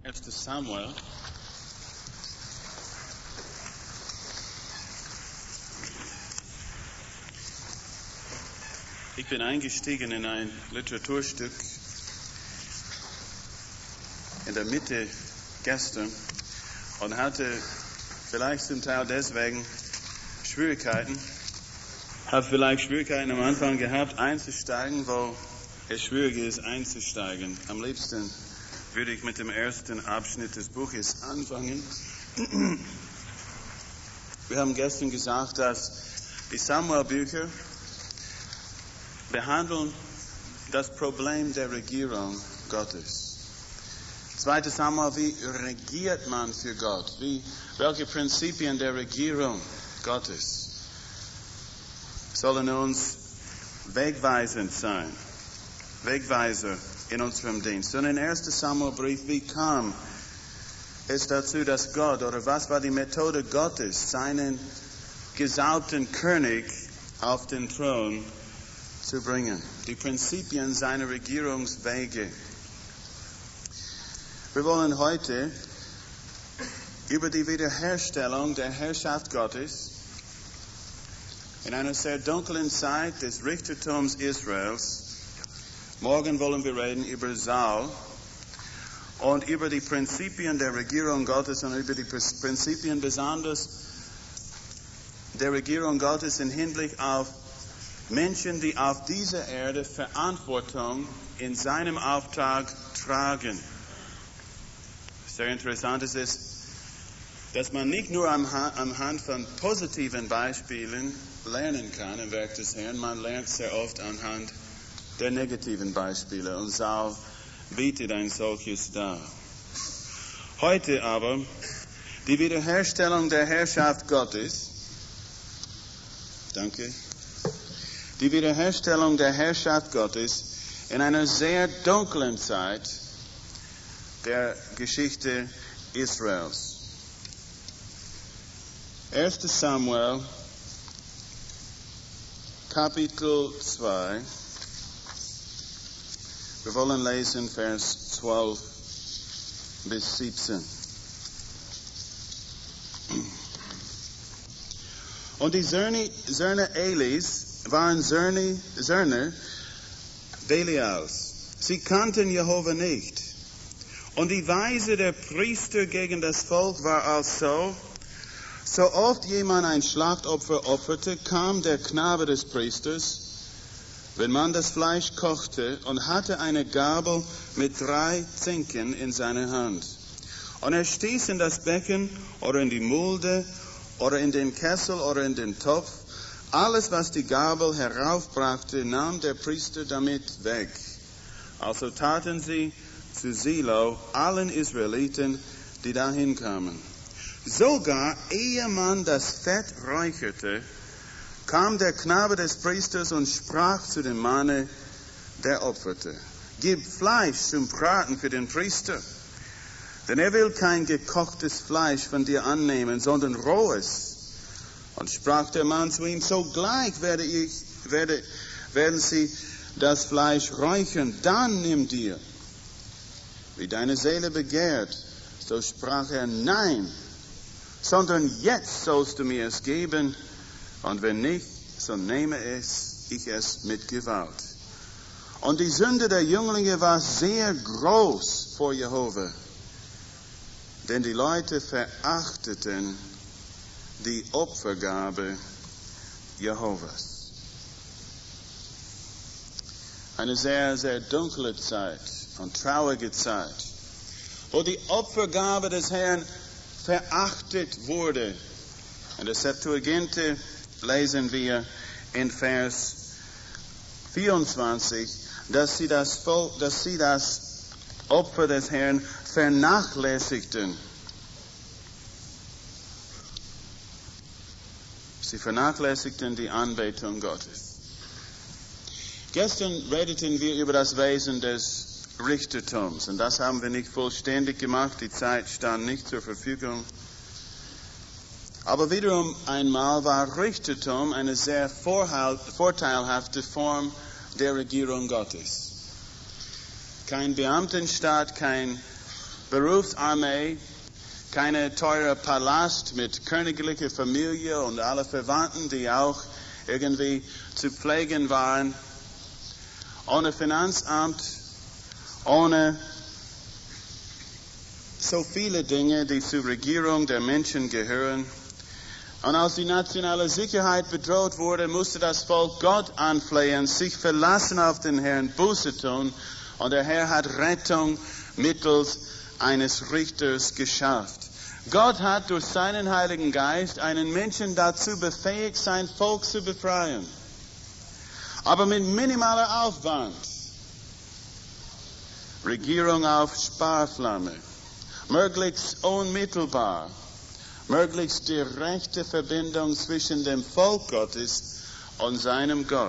1. Samuel. Ich bin eingestiegen in ein Literaturstück in der Mitte gestern und hatte vielleicht zum Teil deswegen Schwierigkeiten. Habe vielleicht Schwierigkeiten am Anfang gehabt, einzusteigen, wo es schwierig ist, einzusteigen. Am liebsten würde ich mit dem ersten Abschnitt des Buches anfangen. Wir haben gestern gesagt, dass die Samuel-Bücher behandeln das Problem der Regierung Gottes. 2. Samuel, wie regiert man für Gott? Welche Prinzipien der Regierung Gottes sollen uns wegweisend sein? Wegweiser in unserem Dienst. Und in 1. Samuel-Brief, wie kam es dazu, dass Gott, oder was war die Methode Gottes, seinen gesalbten König auf den Thron zu bringen? Die Prinzipien seiner Regierungswege. Wir wollen heute über die Wiederherstellung der Herrschaft Gottes in einer sehr dunklen Zeit des Richtertums Israels. Morgen wollen wir reden über Saul und über die Prinzipien der Regierung Gottes und über die Prinzipien besonders der Regierung Gottes im Hinblick auf Menschen, die auf dieser Erde Verantwortung in seinem Auftrag tragen. Sehr interessant ist es, dass man nicht nur anhand von positiven Beispielen lernen kann im Werk des Herrn, man lernt sehr oft anhand der negativen Beispiele. Und Saul bietet ein solches dar. Heute aber die Wiederherstellung der Herrschaft Gottes. Danke. Die Wiederherstellung der Herrschaft Gottes in einer sehr dunklen Zeit der Geschichte Israels. 1. Samuel, Kapitel 2. Wir wollen lesen Vers 12 bis 17. Und die Söhne Elis waren Söhne Belials. Sie kannten Jehova nicht. Und die Weise der Priester gegen das Volk war also, so oft jemand ein Schlachtopfer opferte, kam der Knabe des Priesters, wenn man das Fleisch kochte, und hatte eine Gabel mit 3 Zinken in seiner Hand. Und er stieß in das Becken oder in die Mulde oder in den Kessel oder in den Topf. Alles, was die Gabel heraufbrachte, nahm der Priester damit weg. Also taten sie zu Silo allen Israeliten, die dahin kamen. Sogar ehe man das Fett räucherte, kam der Knabe des Priesters und sprach zu dem Manne, der opferte: Gib Fleisch zum Braten für den Priester, denn er will kein gekochtes Fleisch von dir annehmen, sondern rohes. Und sprach der Mann zu ihm: Sogleich werden sie das Fleisch räuchern, dann nimm dir, wie deine Seele begehrt. So sprach er: Nein, sondern jetzt sollst du mir es geben, und wenn nicht, so nehme ich es mit Gewalt. Und die Sünde der Jünglinge war sehr groß vor Jehova, denn die Leute verachteten die Opfergabe Jehovas. Eine sehr, sehr dunkle Zeit und traurige Zeit, wo die Opfergabe des Herrn verachtet wurde. In der Septuaginta lesen wir in Vers 24, dass sie das Opfer des Herrn vernachlässigten. Sie vernachlässigten die Anbetung Gottes. Gestern redeten wir über das Wesen des Richtertums, und das haben wir nicht vollständig gemacht. Die Zeit stand nicht zur Verfügung. Aber wiederum einmal war Richtertum eine sehr vorteilhafte Form der Regierung Gottes. Kein Beamtenstaat, kein Berufsarmee, keine teure Palast mit königlicher Familie und alle Verwandten, die auch irgendwie zu pflegen waren, ohne Finanzamt, ohne so viele Dinge, die zur Regierung der Menschen gehören. Und als die nationale Sicherheit bedroht wurde, musste das Volk Gott anflehen, sich verlassen auf den Herrn, Buße tun. Und der Herr hat Rettung mittels eines Richters geschafft. Gott hat durch seinen Heiligen Geist einen Menschen dazu befähigt, sein Volk zu befreien. Aber mit minimaler Aufwand. Regierung auf Sparflamme. Möglichst unmittelbar. Möglichst direkte Verbindung zwischen dem Volk Gottes und seinem Gott.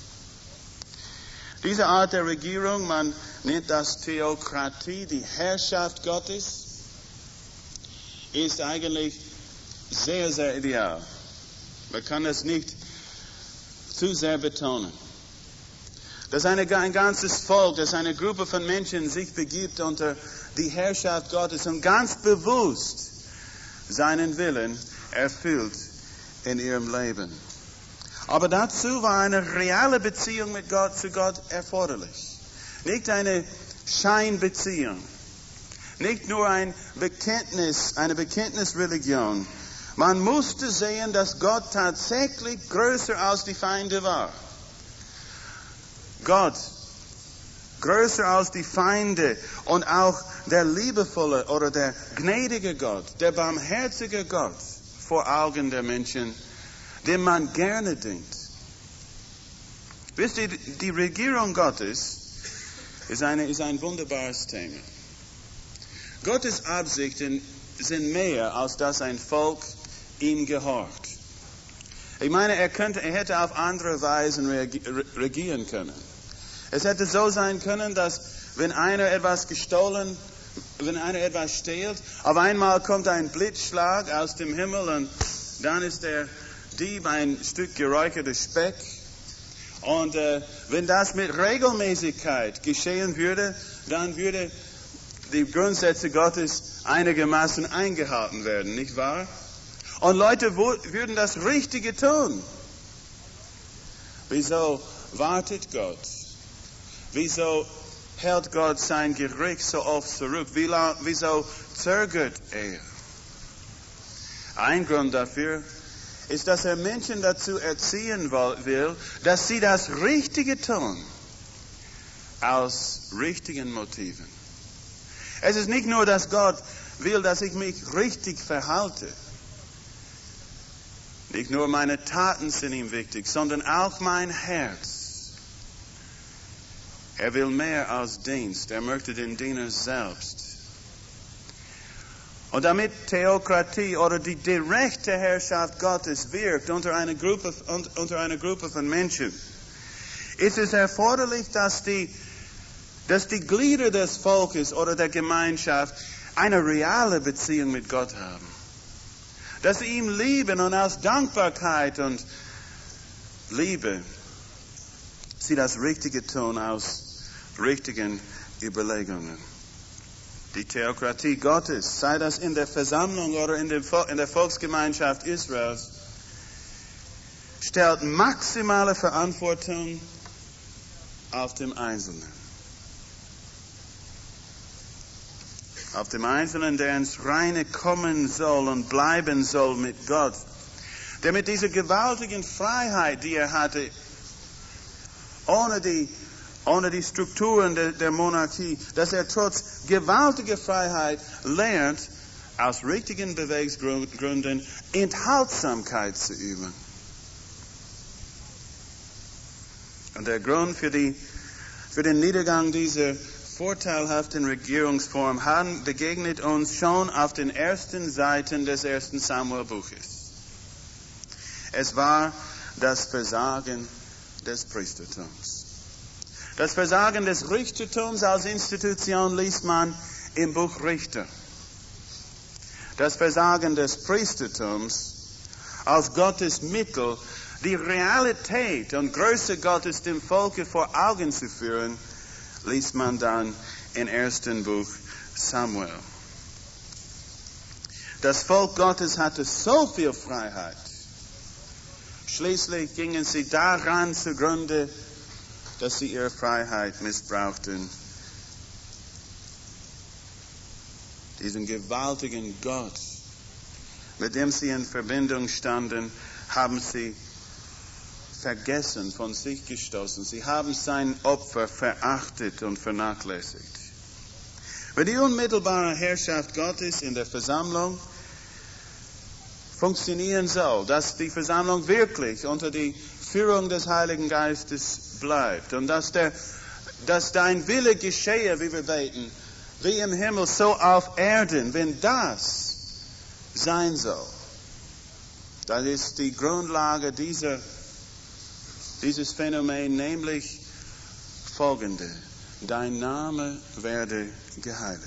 Diese Art der Regierung, man nennt das Theokratie, die Herrschaft Gottes, ist eigentlich sehr, sehr ideal. Man kann das nicht zu sehr betonen. Dass ein ganzes Volk, dass eine Gruppe von Menschen sich begibt unter die Herrschaft Gottes und ganz bewusst seinen Willen erfüllt in ihrem Leben. Aber dazu war eine reale Beziehung mit Gott zu Gott erforderlich. Nicht eine Scheinbeziehung. Nicht nur ein Bekenntnis, eine Bekenntnisreligion. Man musste sehen, dass Gott tatsächlich größer als die Feinde war. Gott größer als die Feinde und auch der liebevolle oder der gnädige Gott, der barmherzige Gott vor Augen der Menschen, dem man gerne dient. Wisst ihr, die Regierung Gottes ist ein wunderbares Thema. Gottes Absichten sind mehr, als dass ein Volk ihm gehorcht. Ich meine, er hätte auf andere Weisen regieren können. Es hätte so sein können, dass wenn einer etwas stehlt, auf einmal kommt ein Blitzschlag aus dem Himmel und dann ist der Dieb ein Stück geräuchertes Speck. Und wenn das mit Regelmäßigkeit geschehen würde, dann würde die Grundsätze Gottes einigermaßen eingehalten werden, nicht wahr? Und Leute würden das Richtige tun. Wieso wartet Gott? Wieso hält Gott sein Gericht so oft zurück? Wieso zögert er? Ein Grund dafür ist, dass er Menschen dazu erziehen will, dass sie das Richtige tun, aus richtigen Motiven. Es ist nicht nur, dass Gott will, dass ich mich richtig verhalte. Nicht nur meine Taten sind ihm wichtig, sondern auch mein Herz. Er will mehr als Dienst. Er möchte den Diener selbst. Und damit Theokratie oder die direkte Herrschaft Gottes wirkt unter einer Gruppe von Menschen, ist es erforderlich, dass die Glieder des Volkes oder der Gemeinschaft eine reale Beziehung mit Gott haben. Dass sie ihm lieben und aus Dankbarkeit und Liebe sie das Richtige tun aus richtigen Überlegungen. Die Theokratie Gottes, sei das in der Versammlung oder in der Volksgemeinschaft Israels, stellt maximale Verantwortung auf dem Einzelnen. Auf dem Einzelnen, der ins Reine kommen soll und bleiben soll mit Gott. Der mit dieser gewaltigen Freiheit, die er hatte, ohne die Strukturen der Monarchie, dass er trotz gewaltiger Freiheit lernt, aus richtigen Beweggründen Enthaltsamkeit zu üben. Und der Grund für den Niedergang dieser vorteilhaften Regierungsform begegnet uns schon auf den ersten Seiten des 1. Samuel-Buches. Es war das Versagen des Priestertums. Das Versagen des Richtertums als Institution liest man im Buch Richter. Das Versagen des Priestertums als Gottes Mittel, die Realität und Größe Gottes dem Volke vor Augen zu führen, liest man dann im 1. Buch Samuel. Das Volk Gottes hatte so viel Freiheit. Schließlich gingen sie daran zugrunde, dass sie ihre Freiheit missbrauchten. Diesen gewaltigen Gott, mit dem sie in Verbindung standen, haben sie vergessen, von sich gestoßen. Sie haben sein Opfer verachtet und vernachlässigt. Für die unmittelbare Herrschaft Gottes in der Versammlung funktionieren so, dass die Versammlung wirklich unter die Führung des Heiligen Geistes bleibt und dass dein Wille geschehe, wie wir beten, wie im Himmel, so auf Erden. Wenn das sein soll, dann ist die Grundlage dieses Phänomen nämlich folgende: Dein Name werde geheiligt.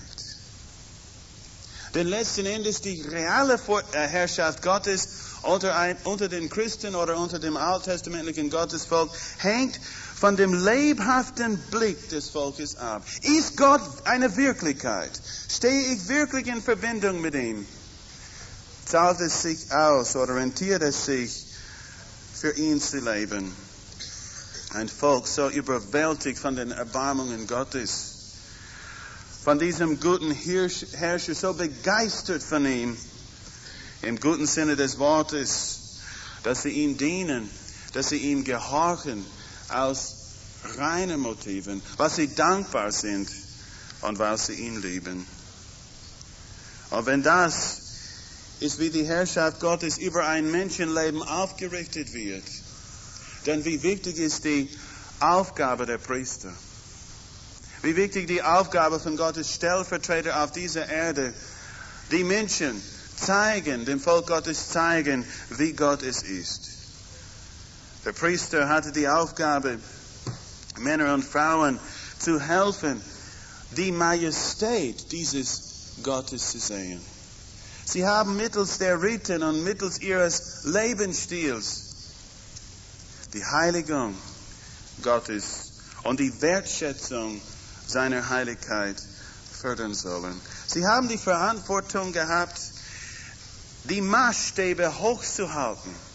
Denn letzten Endes die reale Herrschaft Gottes unter den Christen oder unter dem alttestamentlichen Gottesvolk hängt von dem lebhaften Blick des Volkes ab. Ist Gott eine Wirklichkeit? Stehe ich wirklich in Verbindung mit ihm? Zahlt es sich aus oder rentiert es sich, für ihn zu leben? Ein Volk so überwältigt von den Erbarmungen Gottes, von diesem guten Herrscher, so begeistert von ihm, im guten Sinne des Wortes, dass sie ihm dienen, dass sie ihm gehorchen, aus reinen Motiven, weil sie dankbar sind und weil sie ihn lieben. Und wenn das ist, wie die Herrschaft Gottes über ein Menschenleben aufgerichtet wird, dann wie wichtig ist die Aufgabe der Priester? Wie wichtig die Aufgabe von Gottes Stellvertreter auf dieser Erde, die Menschen zeigen, dem Volk Gottes zeigen, wie Gott es ist. Der Priester hatte die Aufgabe, Männer und Frauen zu helfen, die Majestät dieses Gottes zu sehen. Sie haben mittels der Riten und mittels ihres Lebensstils die Heiligung Gottes und die Wertschätzung seiner Heiligkeit fördern sollen. Sie haben die Verantwortung gehabt, die Maßstäbe hochzuhalten,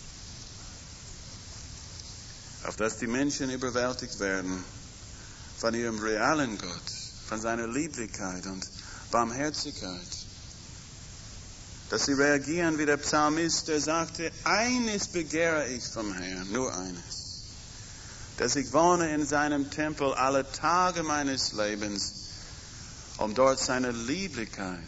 auf dass die Menschen überwältigt werden von ihrem realen Gott, von seiner Lieblichkeit und Barmherzigkeit. Dass sie reagieren wie der Psalmist, der sagte, eines begehre ich vom Herrn, nur eines, dass ich wohne in seinem Tempel alle Tage meines Lebens, um dort seine Lieblichkeiten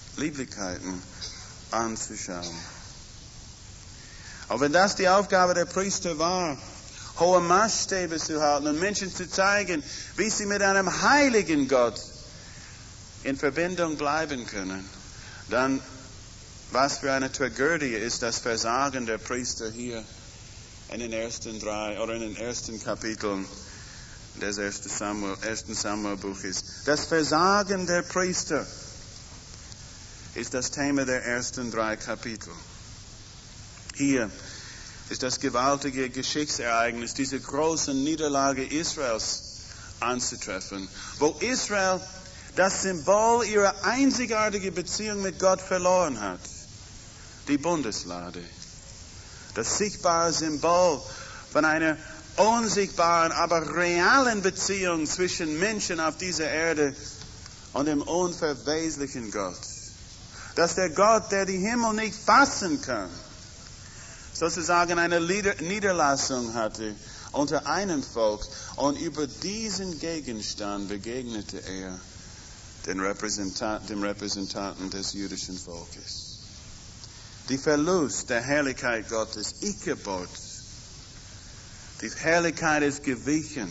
anzuschauen. Aber wenn das die Aufgabe der Priester war, hohe Maßstäbe zu halten und Menschen zu zeigen, wie sie mit einem heiligen Gott in Verbindung bleiben können, dann was für eine Tragödie ist das Versagen der Priester hier in den ersten Kapiteln des 1. Samuel-Buches. Das Versagen der Priester ist das Thema der ersten 3 Kapitel. Hier ist das gewaltige Geschichtsereignis, diese große Niederlage Israels anzutreffen, wo Israel das Symbol ihrer einzigartigen Beziehung mit Gott verloren hat. Die Bundeslade. Das sichtbare Symbol von einer unsichtbaren, aber realen Beziehung zwischen Menschen auf dieser Erde und dem unverweslichen Gott. Dass der Gott, der die Himmel nicht fassen kann, sozusagen eine Niederlassung hatte unter einem Volk, und über diesen Gegenstand begegnete er dem Repräsentanten des jüdischen Volkes. Die Verlust der Herrlichkeit Gottes, Ichabod, die Herrlichkeit ist gewichen,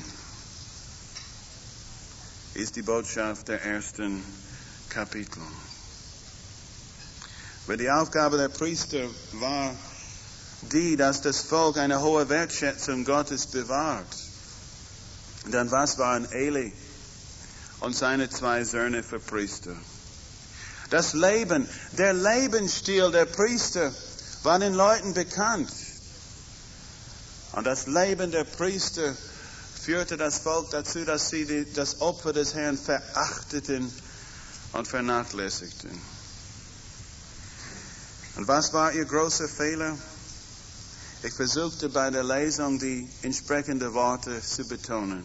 ist die Botschaft der ersten Kapitel. Weil die Aufgabe der Priester war die, dass das Volk eine hohe Wertschätzung Gottes bewahrt. Dann was waren Eli und seine 2 Söhne für Priester? Das Leben, der Lebensstil der Priester war den Leuten bekannt. Und das Leben der Priester führte das Volk dazu, dass sie das Opfer des Herrn verachteten und vernachlässigten. Und was war ihr großer Fehler? Ich versuchte bei der Lesung die entsprechenden Worte zu betonen.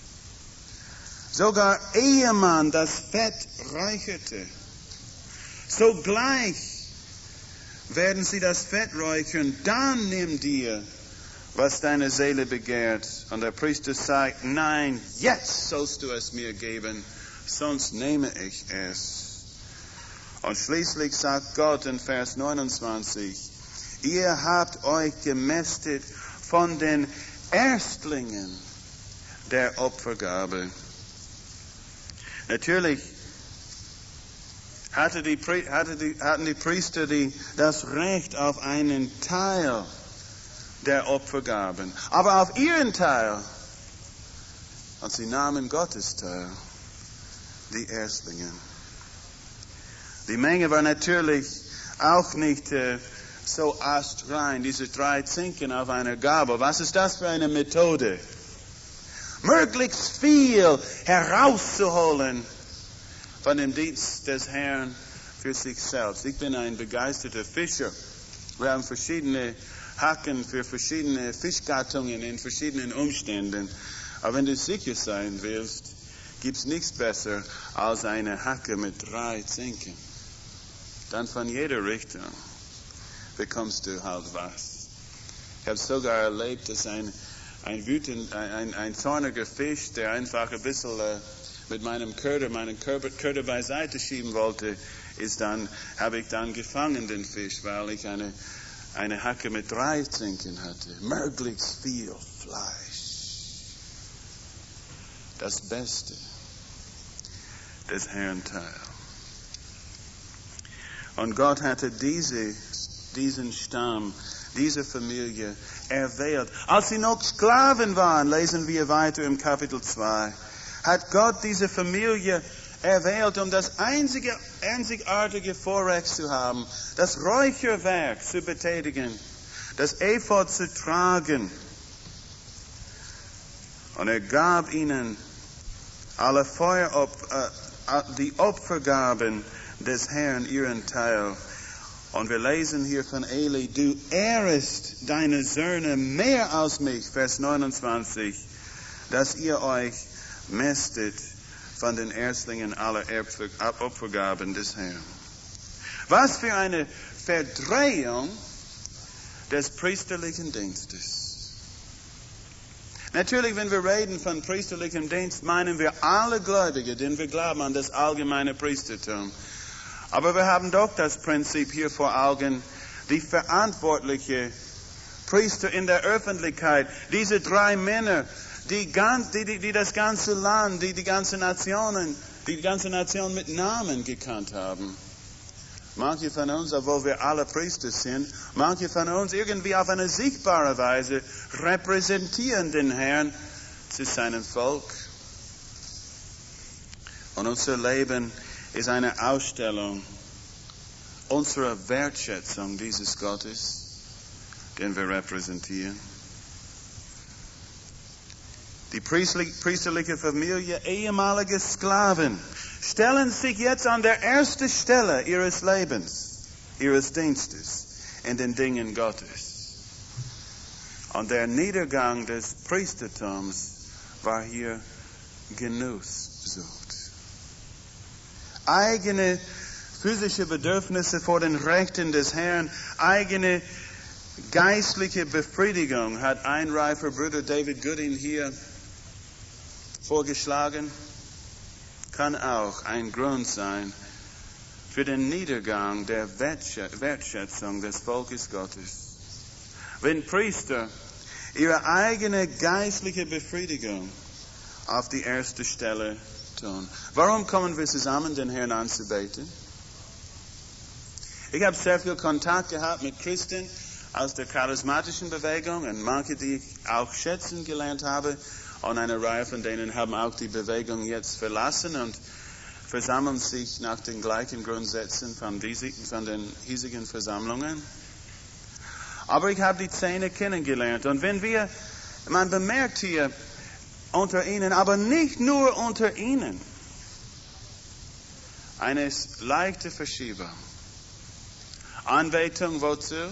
Sogar Ehemann das Fett räucherte. Sogleich werden sie das Fett räuchern, dann nimm dir, was deine Seele begehrt. Und der Priester sagt, nein, jetzt sollst du es mir geben, sonst nehme ich es. Und schließlich sagt Gott in Vers 29, ihr habt euch gemästet von den Erstlingen der Opfergabe. Natürlich hatten die Priester das Recht auf einen Teil der Opfergaben, aber auf ihren Teil, und sie nahmen Gottes Teil, die Erstlinge. Die Menge war natürlich auch nicht so astrein, diese 3 Zinken auf einer Gabel. Was ist das für eine Methode? Möglichst viel herauszuholen von dem Dienst des Herrn für sich selbst. Ich bin ein begeisterter Fischer. Wir haben verschiedene Haken für verschiedene Fischgattungen in verschiedenen Umständen. Aber wenn du sicher sein willst, gibt es nichts besser als eine Hacke mit 3 Zinken. Dann von jeder Richtung bekommst du halt was. Ich habe sogar erlebt, dass ein zorniger Fisch, der einfach ein bisschen mit meinen Köder beiseite schieben wollte, habe ich dann gefangen, den Fisch, weil ich eine Hacke mit 3 Zinken hatte. Möglichst viel Fleisch. Das Beste des Herrn Teil. Und Gott hatte diesen Stamm, diese Familie erwählt. Als sie noch Sklaven waren, lesen wir weiter im Kapitel 2, hat Gott diese Familie erwählt, um das einzigartige Vorrecht zu haben, das Räucherwerk zu betätigen, das Ephod zu tragen. Und er gab ihnen alle die Opfergaben des Herrn, ihren Teil. Und wir lesen hier von Eli, du ehrest deine Söhne mehr als mich, Vers 29, dass ihr euch mästet von den Erstlingen aller Opfergaben des Herrn. Was für eine Verdrehung des priesterlichen Dienstes. Natürlich, wenn wir reden von priesterlichem Dienst, meinen wir alle Gläubige, denn wir glauben an das allgemeine Priestertum. Aber wir haben doch das Prinzip hier vor Augen, die verantwortliche Priester in der Öffentlichkeit, diese 3 Männer, die das ganze Land, die ganze Nation mit Namen gekannt haben. Manche von uns, obwohl wir alle Priester sind, manche von uns irgendwie auf eine sichtbare Weise repräsentieren den Herrn zu seinem Volk. Und unser Leben ist eine Ausstellung unserer Wertschätzung dieses Gottes, den wir repräsentieren. Die priesterliche Familie, ehemalige Sklaven, stellen sich jetzt an der ersten Stelle ihres Lebens, ihres Dienstes in den Dingen Gottes. Und der Niedergang des Priestertums war hier Genusssucht. Eigene physische Bedürfnisse vor den Rechten des Herrn, eigene geistliche Befriedigung hat ein reifer Bruder David Gooding hier vorgeschlagen, kann auch ein Grund sein für den Niedergang der Wertschätzung des Volkes Gottes. Wenn Priester ihre eigene geistliche Befriedigung auf die erste Stelle tun. Warum kommen wir zusammen, den Herrn anzubeten? Ich habe sehr viel Kontakt gehabt mit Christen aus der charismatischen Bewegung und manche, die ich auch schätzen gelernt habe. Und eine Reihe von denen haben auch die Bewegung jetzt verlassen und versammeln sich nach den gleichen Grundsätzen von den hiesigen Versammlungen. Aber ich habe die 10 kennengelernt. Und man bemerkt hier unter ihnen, aber nicht nur unter ihnen, eine leichte Verschiebung. Anbetung wozu?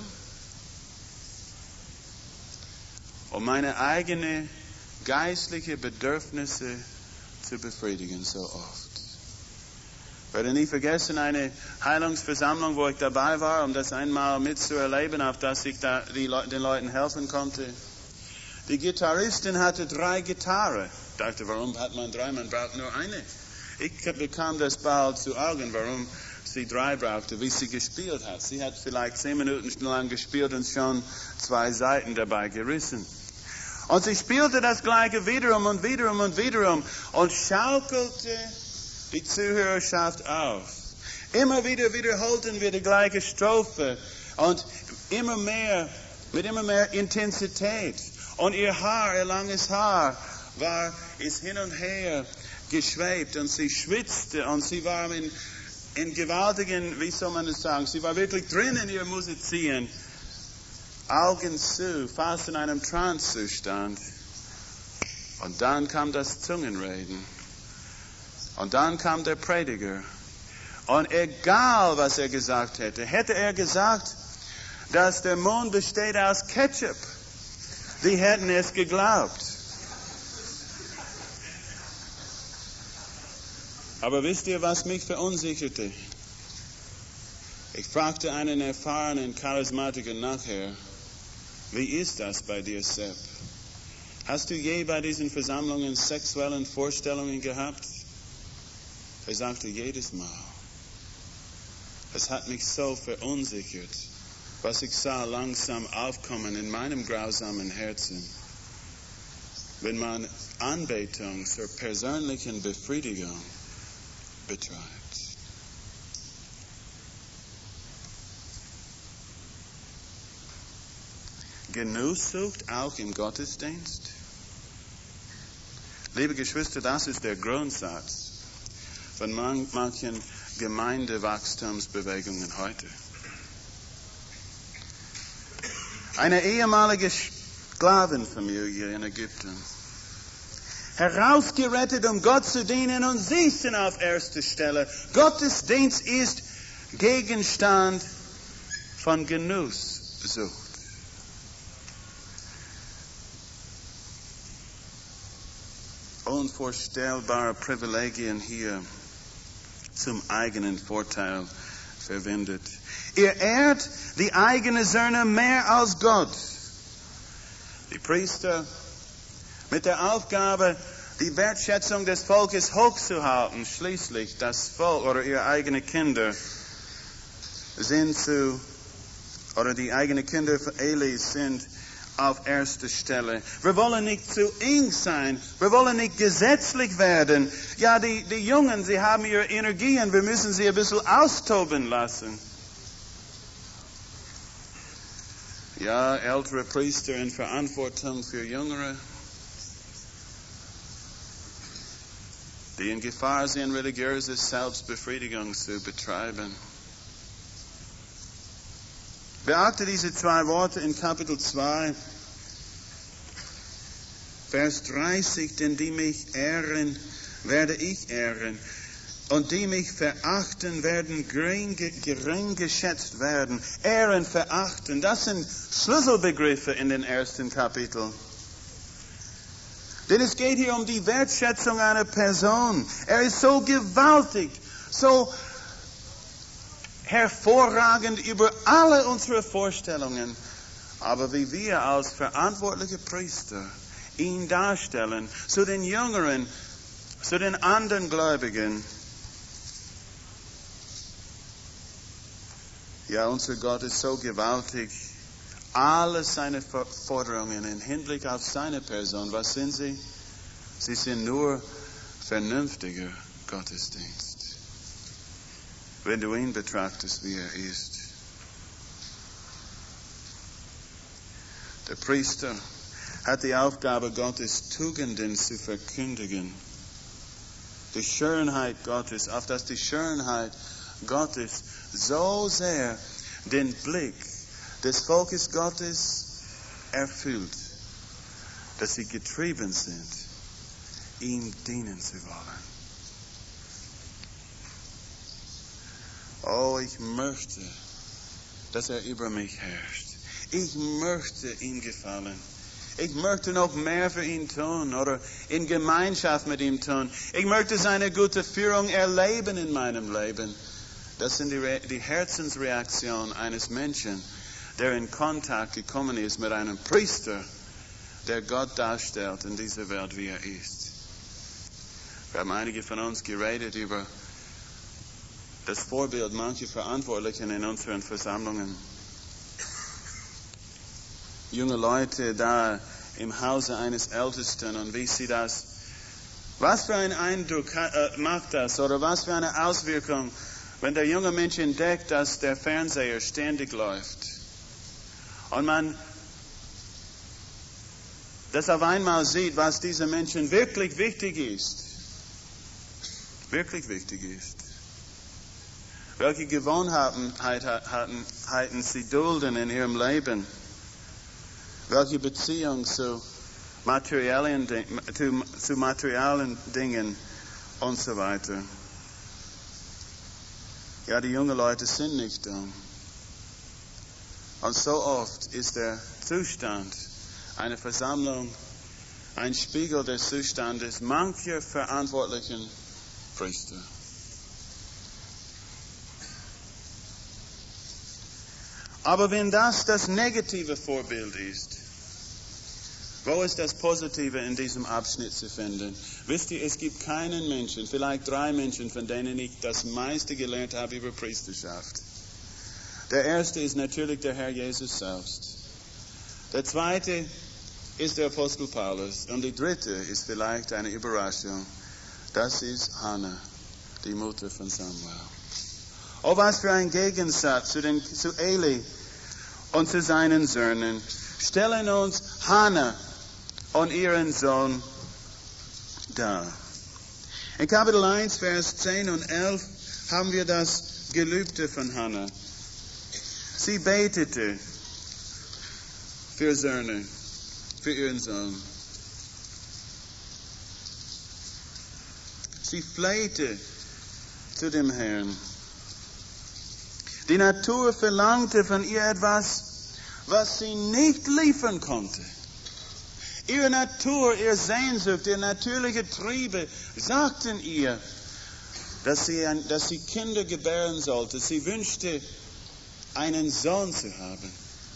Um meine eigenen geistlichen Bedürfnisse zu befriedigen, so oft. Ich werde nie vergessen, eine Heilungsversammlung, wo ich dabei war, um das einmal mitzuerleben, auf dass ich da den Leuten helfen konnte. Die Gitarristin hatte 3 Gitarren. Ich dachte, warum hat man 3? Man braucht nur eine. Ich bekam das bald zu Augen, warum sie 3 brauchte, wie sie gespielt hat. Sie hat vielleicht 10 Minuten lang gespielt und schon 2 Seiten dabei gerissen. Und sie spielte das Gleiche wiederum und wiederum und wiederum und schaukelte die Zuhörerschaft auf. Immer wieder wiederholten wir die gleiche Strophe und mit immer mehr Intensität. Und ihr Haar, ihr langes Haar, ist hin und her geschwebt und sie schwitzte und sie war in gewaltigen, wie soll man das sagen, sie war wirklich drin in ihr Musizieren. Augen zu, fast in einem Trance-Zustand. Und dann kam das Zungenreden. Und dann kam der Prediger. Und egal, was er gesagt hätte er gesagt, dass der Mond besteht aus Ketchup. Die hätten es geglaubt. Aber wisst ihr, was mich verunsicherte? Ich fragte einen erfahrenen Charismatiker nachher, wie ist das bei dir, Sepp? Hast du je bei diesen Versammlungen sexuellen Vorstellungen gehabt? Er sagte, jedes Mal. Es hat mich so verunsichert, was ich sah langsam aufkommen in meinem grausamen Herzen. Wenn man Anbetung zur persönlichen Befriedigung betreibt. Genusssucht auch im Gottesdienst? Liebe Geschwister, das ist der Grundsatz von manchen Gemeindewachstumsbewegungen heute. Eine ehemalige Sklavenfamilie in Ägypten. Herausgerettet, um Gott zu dienen, und sie sind auf erster Stelle. Gottesdienst ist Gegenstand von Genusssucht. Unvorstellbare Privilegien hier zum eigenen Vorteil verwendet. Ihr ehrt die eigene Söhne mehr als Gott. Die Priester mit der Aufgabe, die Wertschätzung des Volkes hochzuhalten. Schließlich das Volk oder ihre eigenen Kinder die eigenen Kinder von Eli sind auf erster Stelle. Wir wollen nicht zu eng sein. Wir wollen nicht gesetzlich werden. Ja, die Jungen, sie haben ihre Energien. Wir müssen sie ein bisschen austoben lassen. Ja, ältere Priester in Verantwortung für Jüngere, die in Gefahr sind, religiöse Selbstbefriedigung zu betreiben. Beachte diese 2 Worte in Kapitel 2, Vers 30, denn die mich ehren, werde ich ehren. Und die mich verachten, werden gering geschätzt werden. Ehren, verachten, das sind Schlüsselbegriffe in den ersten Kapiteln. Denn es geht hier um die Wertschätzung einer Person. Er ist so gewaltig, so hervorragend über alle unsere Vorstellungen. Aber wie wir als verantwortliche Priester ihn darstellen, zu den Jüngeren, zu den anderen Gläubigen. Ja, unser Gott ist so gewaltig. Alle seine Forderungen im Hinblick auf seine Person, was sind sie? Sie sind nur vernünftiger Gottesdienst. Wenn du ihn betrachtest, wie er ist. Der Priester hat die Aufgabe, Gottes Tugenden zu verkündigen. Die Schönheit Gottes, auf dass die Schönheit Gottes so sehr den Blick des Volkes Gottes erfüllt, dass sie getrieben sind, ihm dienen zu wollen. Oh, ich möchte, dass über mich herrscht. Ich möchte ihm gefallen. Ich möchte noch mehr für ihn tun oder in Gemeinschaft mit ihm tun. Ich möchte seine gute Führung erleben in meinem Leben. Das sind die Herzensreaktionen eines Menschen, der in Kontakt gekommen ist mit einem Priester, der Gott darstellt in dieser Welt, wie er ist. Wir haben einige von uns geredet über das Vorbild mancher Verantwortlichen in unseren Versammlungen. Junge Leute da im Hause eines Ältesten und wie sie das, was für einen Eindruck macht das oder was für eine Auswirkung, wenn der junge Mensch entdeckt, dass der Fernseher ständig läuft und man das auf einmal sieht, was diesen Menschen wirklich wichtig ist. Wirklich wichtig ist. Welche Gewohnheiten sie dulden in ihrem Leben. Welche Beziehung zu materiellen Dingen und so weiter. Ja, die jungen Leute sind nicht dumm. Und so oft ist der Zustand einer Versammlung ein Spiegel des Zustandes mancher verantwortlichen Priester. Aber wenn das negative Vorbild ist, wo ist das Positive in diesem Abschnitt zu finden? Wisst ihr, es gibt keinen Menschen, vielleicht 3 Menschen, von denen ich das meiste gelernt habe über Priesterschaft. Der erste ist natürlich der Herr Jesus selbst. Der zweite ist der Apostel Paulus. Und die dritte ist vielleicht eine Überraschung. Das ist Hannah, die Mutter von Samuel. Oh, was für ein Gegensatz zu Eli und zu seinen Söhnen. Stellen uns Hannah und ihren Sohn dar. In Kapitel 1, Vers 10 und 11 haben wir das Gelübde von Hannah. Sie betete für ihren Sohn. Sie flehte zu dem Herrn. Die Natur verlangte von ihr etwas, was sie nicht liefern konnte. Ihre Natur, ihre Sehnsucht, ihre natürliche Triebe sagten ihr, dass sie Kinder gebären sollte. Sie wünschte, einen Sohn zu haben.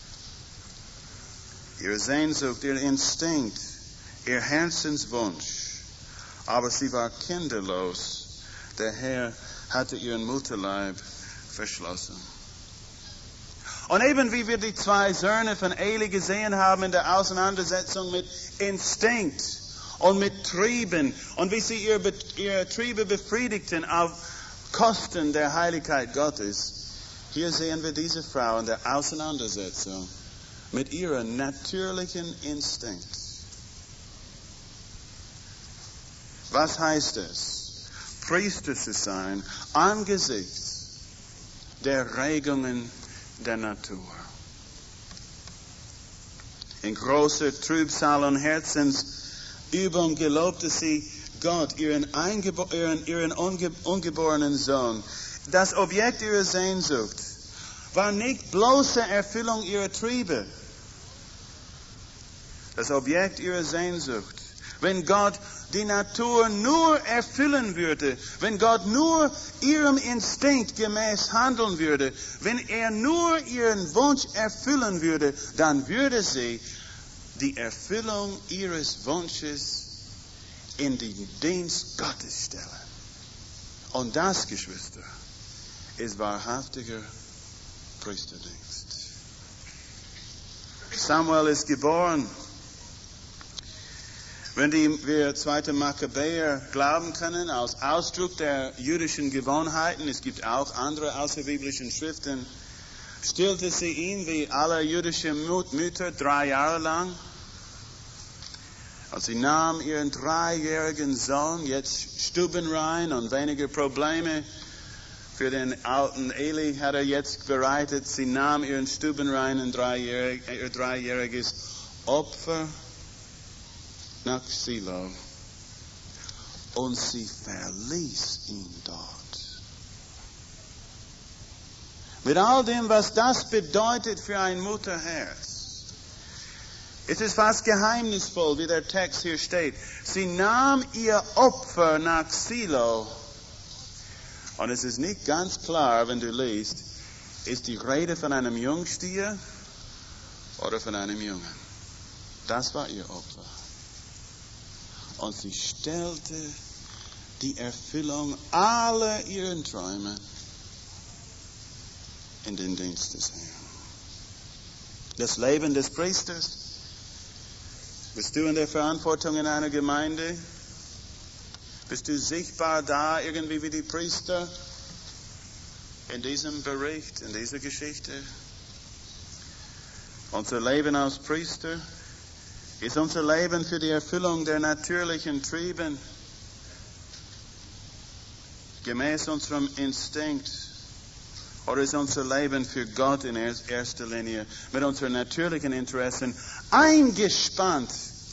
Ihre Sehnsucht, ihr Instinkt, ihr Herzenswunsch. Aber sie war kinderlos. Der Herr hatte ihren Mutterleib verschlossen. Und eben wie wir die 2 Söhne von Eli gesehen haben in der Auseinandersetzung mit Instinkt und mit Trieben und wie sie ihre Triebe befriedigten auf Kosten der Heiligkeit Gottes, hier sehen wir diese Frau in der Auseinandersetzung mit ihrem natürlichen Instinkt. Was heißt es, Priester zu sein angesichts der Regungen der Natur? In großer Trübsal und Herzensübung gelobte sie Gott, ihren ungeborenen Sohn. Das Objekt ihrer Sehnsucht war nicht bloße Erfüllung ihrer Triebe. Das Objekt ihrer Sehnsucht. Wenn Gott die Natur nur erfüllen würde, wenn Gott nur ihrem Instinkt gemäß handeln würde, wenn er nur ihren Wunsch erfüllen würde, dann würde sie die Erfüllung ihres Wunsches in den Dienst Gottes stellen. Und das, Geschwister, ist wahrhaftiger Priesterdienst. Samuel ist geboren. Wenn wir 2. Makkabäer glauben können, als Ausdruck der jüdischen Gewohnheiten, es gibt auch andere außerbiblische Schriften, stillte sie ihn wie alle jüdischen Mütter 3 Jahre lang. Und sie nahm ihren 3-jährigen Sohn, jetzt stubenrein und weniger Probleme für den alten Eli hat er jetzt bereitet. Sie nahm ihren stubenreinen 3-jähriges Opfer nach Silo und sie verließ ihn dort. Mit all dem, was das bedeutet für ein Mutterherz. Es ist fast geheimnisvoll, wie der Text hier steht. Sie nahm ihr Opfer nach Silo. Und es ist nicht ganz klar, wenn du liest, ist die Rede von einem Jungstier oder von einem Jungen. Das war ihr Opfer. Und sie stellte die Erfüllung aller ihren Träume in den Dienst des Herrn. Das Leben des Priesters. Bist du in der Verantwortung in einer Gemeinde? Bist du sichtbar da irgendwie wie die Priester in diesem Bericht, in dieser Geschichte? Unser Leben als Priester ist unser Leben für die Erfüllung der natürlichen Triebe gemäß unserem Instinkt, oder ist unser Leben für Gott in erster Linie mit unseren natürlichen Interessen eingespannt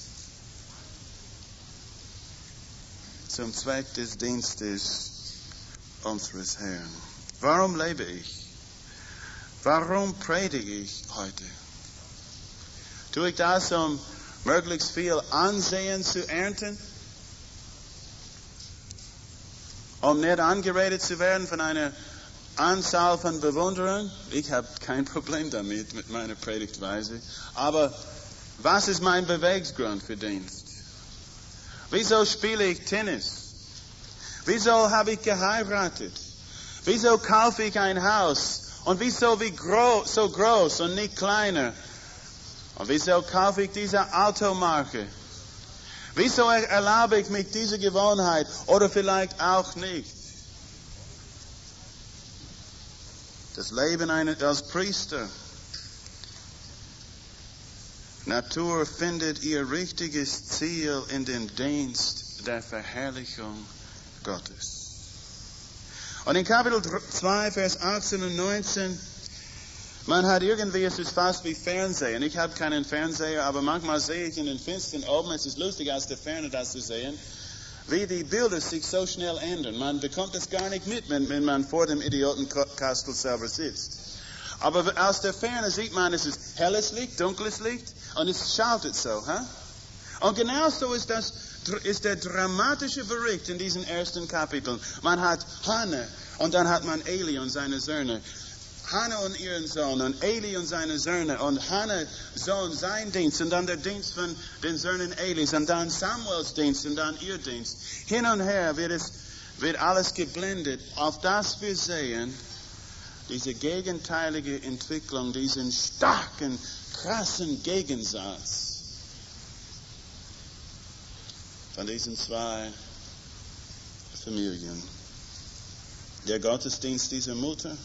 zum Zweck des Dienstes unseres Herrn? Warum lebe ich? Warum predige ich heute? Tue ich das, um möglichst viel Ansehen zu ernten? Um nicht angeredet zu werden von einer Anzahl von Bewunderern? Ich habe kein Problem damit, mit meiner Predigtweise. Aber was ist mein Beweggrund für Dienst? Wieso spiele ich Tennis? Wieso habe ich geheiratet? Wieso kaufe ich ein Haus? Und wieso so groß und nicht kleiner? Und wieso kaufe ich diese Automarke? Wieso erlaube ich mich diese Gewohnheit oder vielleicht auch nicht? Das Leben als Priester. Natur findet ihr richtiges Ziel in dem Dienst der Verherrlichung Gottes. Und in Kapitel 2, Vers 18 und 19, man hat irgendwie, es ist fast wie Fernsehen. Ich habe keinen Fernseher, aber manchmal sehe ich in den Finstern oben, es ist lustig aus der Ferne das zu sehen, wie die Bilder sich so schnell ändern. Man bekommt es gar nicht mit, wenn man vor dem Idiotenkastel selber sitzt. Aber aus der Ferne sieht man, es ist helles Licht, dunkles Licht und es schaltet so. Und genauso ist der dramatische Bericht in diesen ersten Kapiteln. Man hat Hannah und dann hat man Eli und seine Söhne. Hannah und ihren Sohn und Eli und seine Söhne und Hannahs Sohn sein Dienst und dann der Dienst von den Söhnen Elis und dann Samuels Dienst und dann ihr Dienst. Hin und her wird alles geblendet, auf das wir sehen, diese gegenteilige Entwicklung, diesen starken, krassen Gegensatz von diesen zwei Familien. Der Gottesdienst dieser Mutter,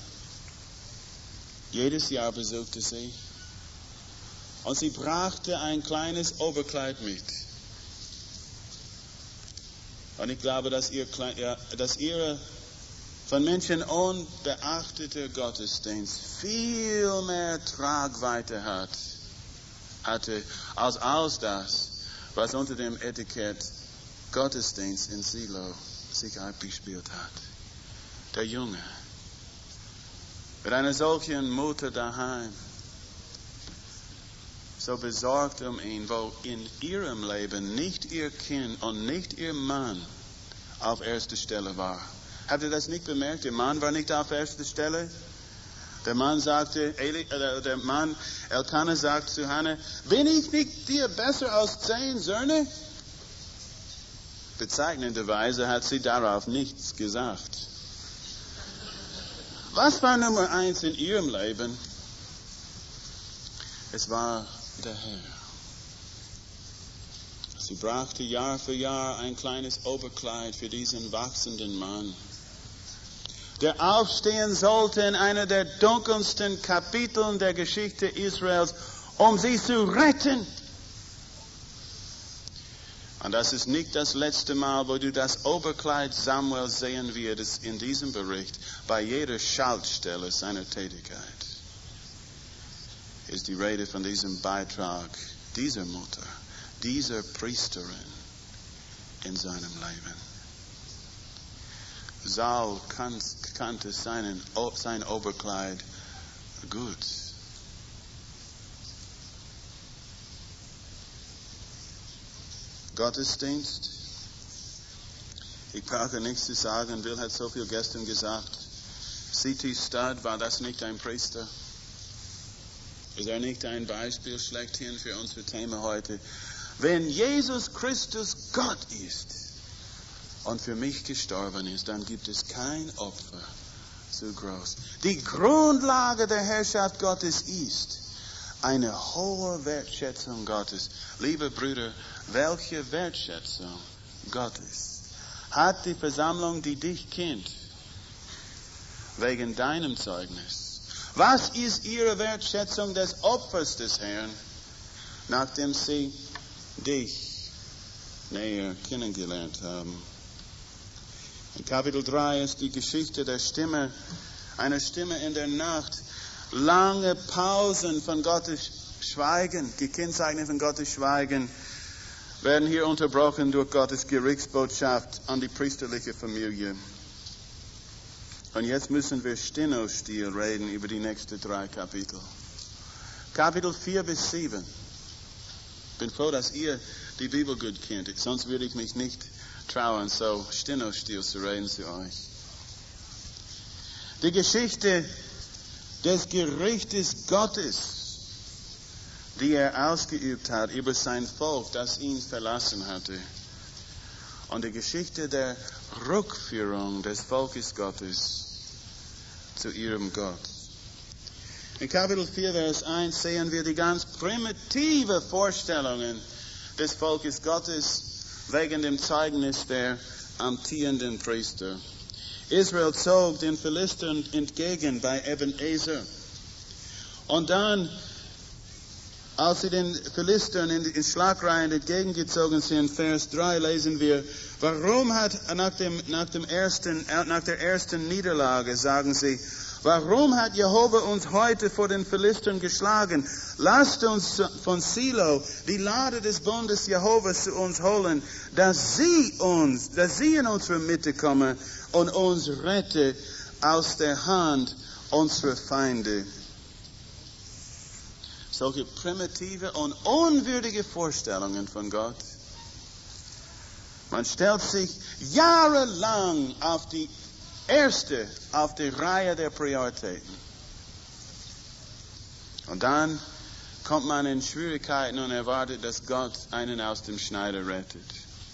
jedes Jahr besuchte sie und sie brachte ein kleines Oberkleid mit. Und ich glaube, dass ihre von Menschen unbeachteter Gottesdienst viel mehr Tragweite hatte als all das, was unter dem Etikett Gottesdienst in Silo sich abgespielt hat. Der Junge mit einer solchen Mutter daheim, so besorgt um ihn, wo in ihrem Leben nicht ihr Kind und nicht ihr Mann auf erster Stelle war. Habt ihr das nicht bemerkt? Der Mann war nicht auf erster Stelle. Der Mann sagte, Elkanah sagt zu Hannah, bin ich nicht dir besser als 10 Söhne? Bezeichnenderweise hat sie darauf nichts gesagt. Was war Nummer 1 in ihrem Leben? Es war der Herr. Sie brachte Jahr für Jahr ein kleines Oberkleid für diesen wachsenden Mann, der aufstehen sollte in einer der dunkelsten Kapiteln der Geschichte Israels, um sie zu retten. Und das ist nicht das letzte Mal, wo du das Oberkleid Samuel sehen wirst in diesem Bericht. Bei jeder Schaltstelle seiner Tätigkeit ist die Rede von diesem Beitrag dieser Mutter, dieser Priesterin in seinem Leben. Saul kannte sein Oberkleid gut. Gottesdienst. Ich brauche nichts zu sagen. Bill hat so viel gestern gesagt. C.T. Studd, war das nicht ein Priester? Ist nicht ein Beispiel schlechthin für unser Thema heute? Wenn Jesus Christus Gott ist und für mich gestorben ist, dann gibt es kein Opfer zu groß. Die Grundlage der Herrschaft Gottes ist eine hohe Wertschätzung Gottes. Liebe Brüder, welche Wertschätzung Gottes hat die Versammlung, die dich kennt, wegen deinem Zeugnis? Was ist ihre Wertschätzung des Opfers des Herrn, nachdem sie dich näher kennengelernt haben? In Kapitel 3 ist die Geschichte der Stimme, einer Stimme in der Nacht. Lange Pausen von Gottes Schweigen, gekennzeichnet von Gottes Schweigen, werden hier unterbrochen durch Gottes Gerichtsbotschaft an die priesterliche Familie. Und jetzt müssen wir Steno-Stil reden über die nächsten 3 Kapitel. Kapitel 4 bis 7. Ich bin froh, dass ihr die Bibel gut kennt. Sonst würde ich mich nicht trauen, so Steno-Stil zu reden zu euch. Die Geschichte des Gerichtes Gottes, die er ausgeübt hat über sein Volk, das ihn verlassen hatte. Und die Geschichte der Rückführung des Volkes Gottes zu ihrem Gott. In Kapitel 4, Vers 1 sehen wir die ganz primitive Vorstellungen des Volkes Gottes wegen dem Zeugnis der amtierenden Priester. Israel zog den Philistern entgegen bei Ebenezer. Und dann, als sie den Philistern in Schlagreihen entgegengezogen sind, Vers 3 lesen wir, warum hat nach der ersten Niederlage, sagen sie, warum hat Jehova uns heute vor den Philistern geschlagen? Lasst uns von Silo die Lade des Bundes Jehovas zu uns holen, dass sie in unsere Mitte kommen und uns rette aus der Hand unserer Feinde. Solche primitive und unwürdige Vorstellungen von Gott. Man stellt sich jahrelang auf die Reihe der Prioritäten. Und dann kommt man in Schwierigkeiten und erwartet, dass Gott einen aus dem Schneider rettet.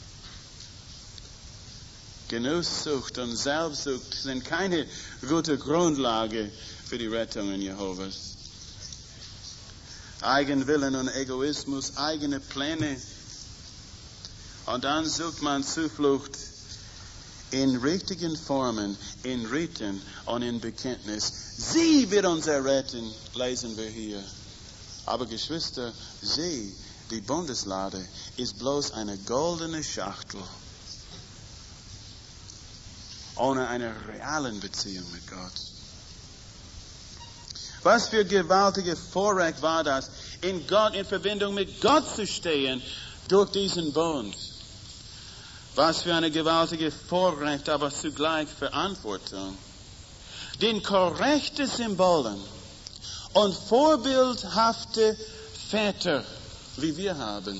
Genusssucht und Selbstsucht sind keine gute Grundlage für die Rettung Jehovas. Eigenwillen und Egoismus, eigene Pläne. Und dann sucht man Zuflucht in richtigen Formen, in Riten und in Bekenntnis. Sie wird uns erretten, lesen wir hier. Aber Geschwister, die Bundeslade, ist bloß eine goldene Schachtel ohne eine realen Beziehung mit Gott. Was für gewaltige Vorrecht war das, in Verbindung mit Gott zu stehen durch diesen Bund. Was für eine gewaltige Vorrecht, aber zugleich Verantwortung. Den korrekten Symbolen und vorbildhafte Väter, wie wir haben,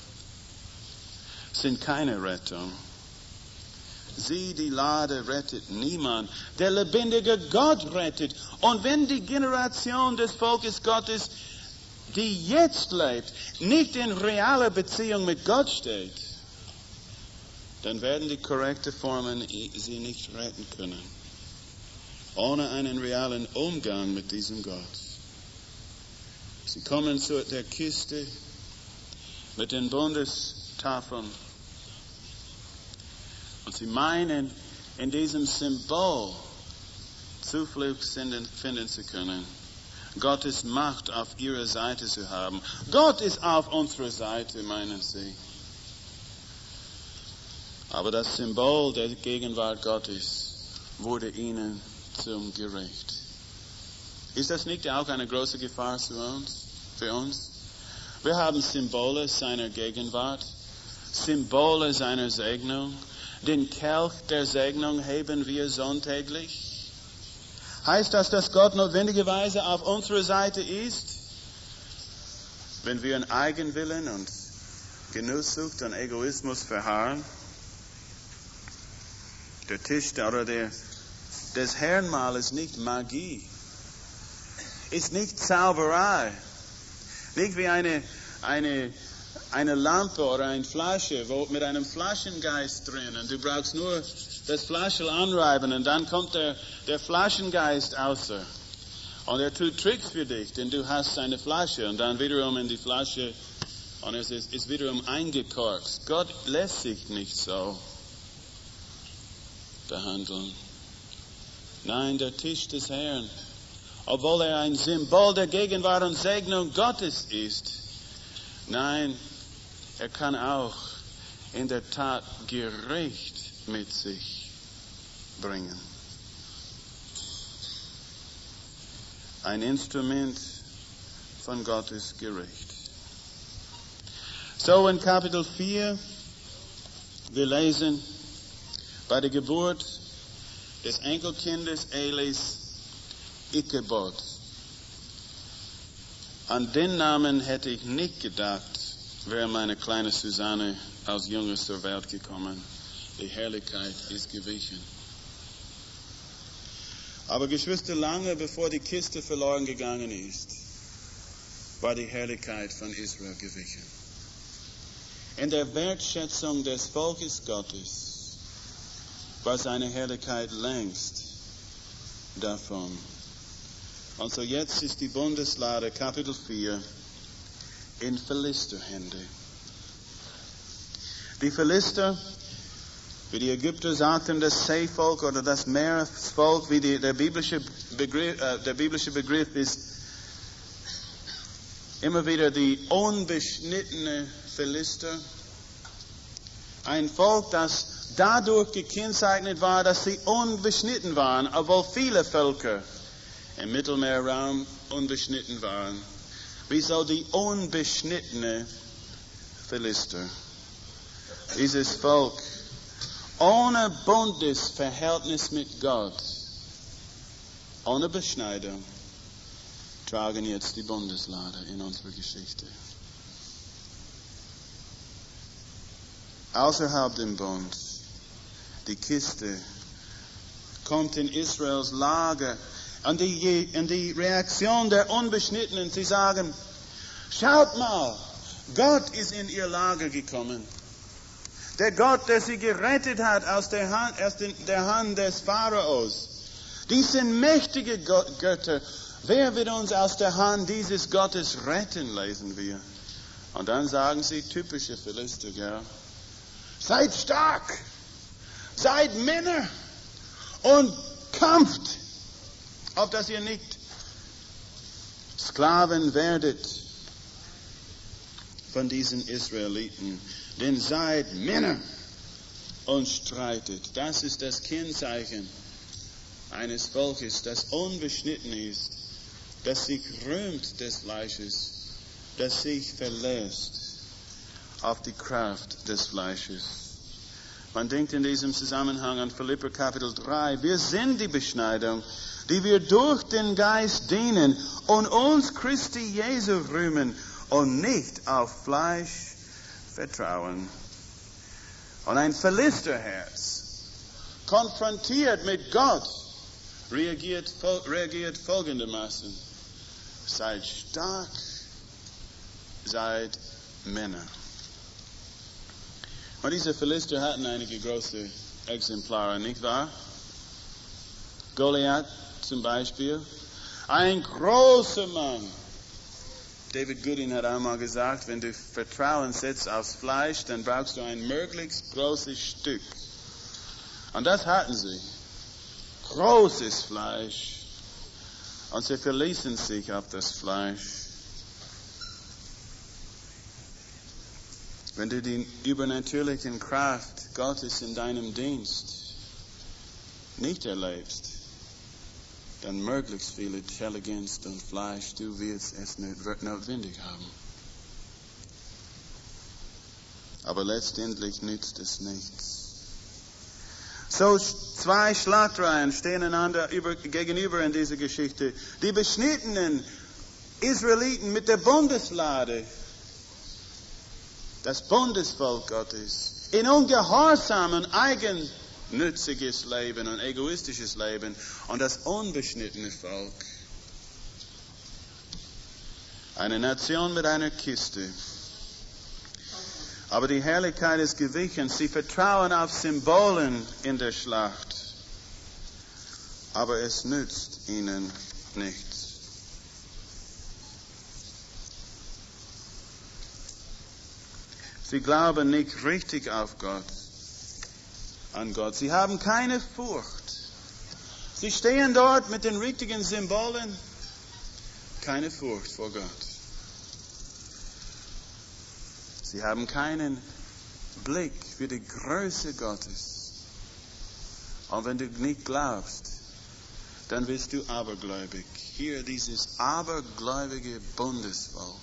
sind keine Rettung. Die Lade rettet niemand. Der lebendige Gott rettet. Und wenn die Generation des Volkes Gottes, die jetzt lebt, nicht in realer Beziehung mit Gott steht, dann werden die korrekten Formen sie nicht retten können. Ohne einen realen Umgang mit diesem Gott. Sie kommen zu der Kiste mit den Bundestafeln. Und sie meinen, in diesem Symbol Zuflucht finden zu können. Gottes Macht auf ihrer Seite zu haben. Gott ist auf unserer Seite, meinen sie. Aber das Symbol der Gegenwart Gottes wurde ihnen zum Gericht. Ist das nicht auch eine große Gefahr für uns? Wir haben Symbole seiner Gegenwart, Symbole seiner Segnung, Den Kelch der Segnung heben wir sonntäglich? Heißt das, dass Gott notwendigerweise auf unserer Seite ist, wenn wir in Eigenwillen und Genusssucht und Egoismus verharren? Der Tisch des Herrnmahl ist nicht Magie, ist nicht Zauberei, nicht wie eine Lampe oder eine Flasche mit einem Flaschengeist drin und du brauchst nur das Flaschel anreiben und dann kommt der Flaschengeist außer und er tut Tricks für dich, denn du hast eine Flasche und dann wiederum in die Flasche und es ist wiederum eingekorkt. Gott lässt sich nicht so behandeln. Nein, der Tisch des Herrn, obwohl er ein Symbol der Gegenwart und Segnung Gottes ist, nein, er kann auch in der Tat Gericht mit sich bringen. Ein Instrument von Gottes Gericht. So in Kapitel 4, wir lesen, bei der Geburt des Enkelkindes Elis Ichabod. An den Namen hätte ich nicht gedacht, wäre meine kleine Susanne als Junge zur Welt gekommen. Die Herrlichkeit ist gewichen. Aber Geschwister, lange bevor die Kiste verloren gegangen ist, war die Herrlichkeit von Israel gewichen. In der Wertschätzung des Volkes Gottes war seine Herrlichkeit längst davon. Und so jetzt ist die Bundeslade, Kapitel 4, in Philisterhände. Die Philister, wie die Ägypter sagten, das Seevolk oder das Meeresvolk, wie der biblische Begriff ist, immer wieder die unbeschnittene Philister. Ein Volk, das dadurch gekennzeichnet war, dass sie unbeschnitten waren, obwohl viele Völker im Mittelmeerraum unbeschnitten waren. Wieso die unbeschnittene Philister? Dieses Volk ohne Bundesverhältnis mit Gott, ohne Beschneidung, tragen jetzt die Bundeslade in unserer Geschichte. Außerhalb dem Bund, die Kiste kommt in Israels Lager und die Reaktion der Unbeschnittenen, sie sagen, schaut mal, Gott ist in ihr Lager gekommen. Der Gott, der sie gerettet hat aus der Hand des Pharaos. Dies sind mächtige Götter. Wer wird uns aus der Hand dieses Gottes retten, lesen wir. Und dann sagen sie, typische Philister, gell? Seid stark, seid Männer und kämpft, auf dass ihr nicht Sklaven werdet von diesen Israeliten. Denn seid Männer und streitet. Das ist das Kennzeichen eines Volkes, das unbeschnitten ist, das sich rühmt des Fleisches, das sich verlässt auf die Kraft des Fleisches. Man denkt in diesem Zusammenhang an Philipper Kapitel 3. Wir sind die Beschneidung, die wir durch den Geist dienen und uns Christi Jesu rühmen und nicht auf Fleisch vertrauen. Und ein Philisterherz, konfrontiert mit Gott, reagiert folgendermaßen. Seid stark, seid Männer. Und diese Philister hatten einige große Exemplare, nicht wahr? Goliath zum Beispiel, ein großer Mann. David Gooding hat einmal gesagt, wenn du Vertrauen setzt aufs Fleisch, dann brauchst du ein möglichst großes Stück. Und das hatten sie. Großes Fleisch. Und sie verließen sich auf das Fleisch. Wenn du die übernatürlichen Kraft Gottes in deinem Dienst nicht erlebst, dann möglichst viele Intelligenz und Fleisch, du wirst es notwendig haben. Aber letztendlich nützt es nichts. So zwei Schlachtreihen stehen einander gegenüber in dieser Geschichte. Die beschnittenen Israeliten mit der Bundeslade, das Bundesvolk Gottes, in ungehorsamen, eigennütziges Leben und egoistisches Leben, und das unbeschnittene Volk. Eine Nation mit einer Kiste. Aber die Herrlichkeit ist gewichen. Sie vertrauen auf Symbolen in der Schlacht. Aber es nützt ihnen nichts. Sie glauben nicht richtig an Gott. Sie haben keine Furcht. Sie stehen dort mit den richtigen Symbolen. Keine Furcht vor Gott. Sie haben keinen Blick für die Größe Gottes. Und wenn du nicht glaubst, dann bist du abergläubig. Hier dieses abergläubige Bundesvolk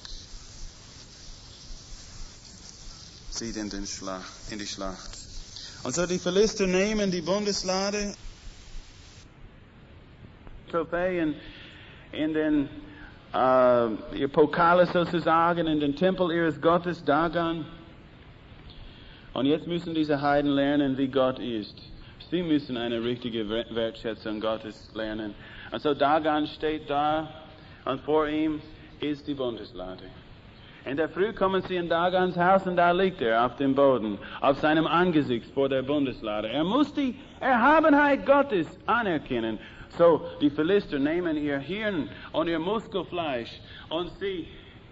zieht in die Schlacht. Und so die Philister nehmen die Bundeslade, Trophäen in den ihr Pokale sozusagen in den Tempel ihres Gottes Dagon. Und jetzt müssen diese Heiden lernen, wie Gott ist. Sie müssen eine richtige Wertschätzung Gottes lernen. Und so Dagon steht da und vor ihm ist die Bundeslade. In der Früh kommen sie in Dagons Haus und da liegt er auf dem Boden, auf seinem Angesicht vor der Bundeslade. Er muss die Erhabenheit Gottes anerkennen. So, die Philister nehmen ihr Hirn und ihr Muskelfleisch und sie